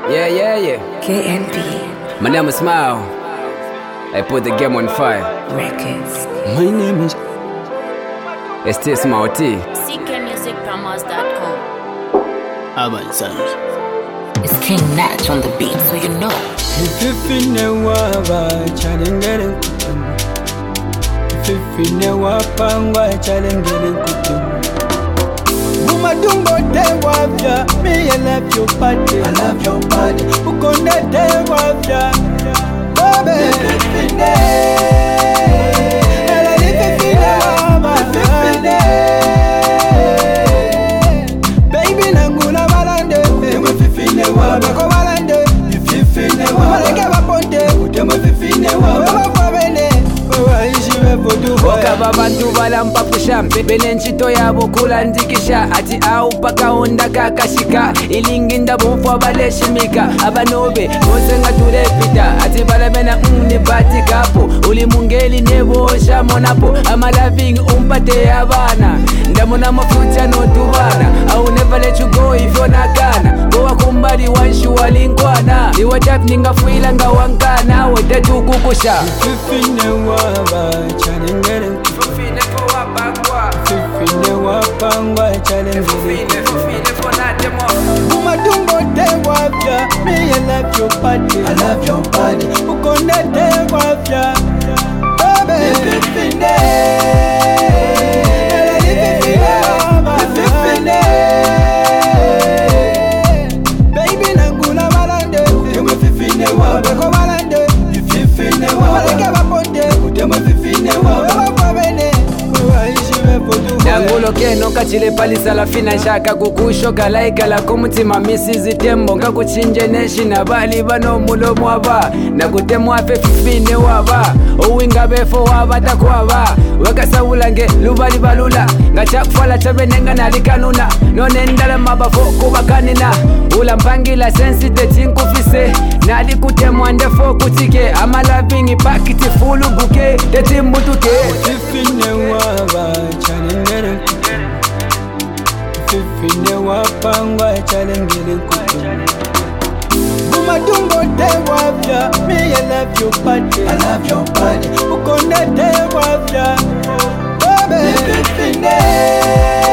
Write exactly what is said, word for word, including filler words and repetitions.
Yeah, yeah, yeah. K N B. My name is Smile. I put the game on fire. Records. My name is It's still Smile T. C K music promos dot com. Urban Sounds. It's King Natch on the beat, so you know. Ififine waba chalengele kutumu. Ififine wapangwa chalengele kutumu. Umadumbo te wafya, me I love your body. I love your body. Ukonde te wafya, baby. Ififine, ela ififine waba, ififine. Baby nanguna balande, ema ififine waba ko balande. Ififine waba, leke baponte, utema ififine waba. Waba bene, waba ishiwe potu. Okaba bantu balampa kushampe benenchito yabo kulandikisha ati au paka onda kakashika ilinginda bumfwa baleshimika abanobe mosenga turepita ati balabena mni bati kapo ulimungeli nebosha monapo ama loving umpate abana ndamona mafuta no tubana I will never let you go if you're not gonna go akumbali wanshu walingwana iwa tap ninga fuila nga wankana wetetu kukusha Ififine waba chalengele kutumu. Fufine for wapangwa Ififine wapangwa chalengele Fufine, fufine for natemo Umadumbo te wafya, me I love your body. I love your body. Ukonde te wafya, baby. Ififine, ela ififine waba, ififine. Baby nanguna balande, utema ififine waba ko balande. Ififine waba, leke baponte, utema ififine waba. Waba bene, waba ishiwe potu. nangulo keno kachile palisa la fina shaka kukushoka laika la kumutima misizi tembo ngakuchinje neshi na bali bano mulomo aba nakutemwa fe fifine waba owinga befo waba takwaba wakasawulange lubali balula ngachakufala chabenenga nalikanuna none ndala mabafo kubakanina ula mpangila sensite tinkufise nalikutemwa ndefo kutike ama loving pakiti fulu buke tetimbutuke Ififine waba chalengele kutumu. Ififine wapangwa chalengele kutumu. Umadumbo te wafya, me I love your body. I love your body. Ukonde te wafya, baby. Ififine.